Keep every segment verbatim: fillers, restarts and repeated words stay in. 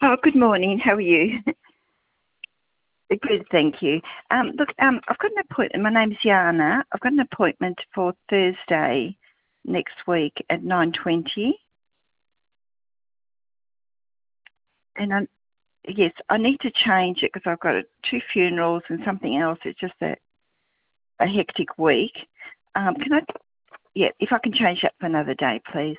Oh, good morning. How are you? Good, thank you. Um, look, um, I've got an appointment. My name's Yana. I've got an appointment for Thursday next week at nine twenty. And I, yes, I need to change it because I've got two funerals and something else. It's just a, a hectic week. Um, can I, yeah, if I can change that for another day, please.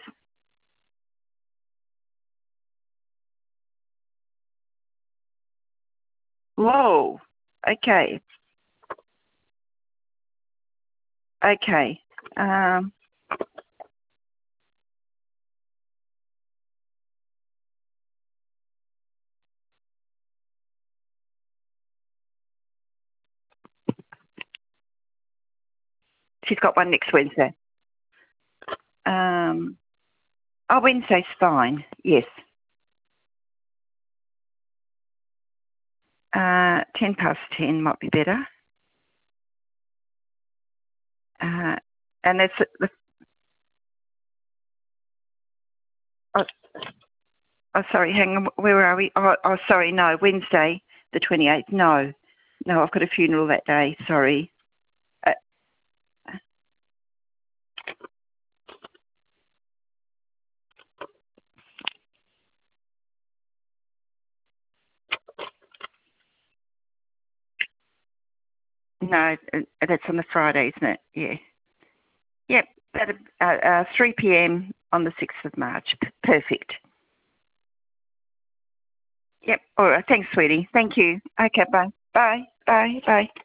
Whoa. Okay. Okay. Um, she's got one next Wednesday. Um, oh, Wednesday's fine. Yes. Uh, ten past ten might be better. Uh, and that's the, oh, oh, sorry, hang on, where are we? Oh, oh, sorry, no, Wednesday, the twenty-eighth, no. No, I've got a funeral that day, sorry. Uh, no, uh, that's on the Friday, isn't it? Yeah. Yep, at uh, uh, three p.m. on the sixth of March. P- perfect. Yep, all right, thanks, sweetie. Thank you. Okay, bye. Bye, bye, bye.